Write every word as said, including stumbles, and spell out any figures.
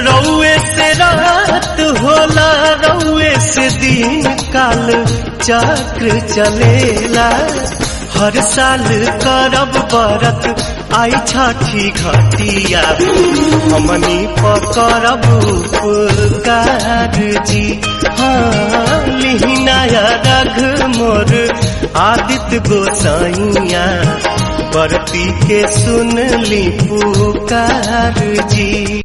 रउए से रात होला, रउए से दिन काल चक्र चलेला। हर साल करब बरत आई छठी घटिया, हमनी पकड़ब उपकार जी। हाँ लिहिनाया रघ मोर आदित्य गोसाइया, बरती के सुन ली पुकार जी।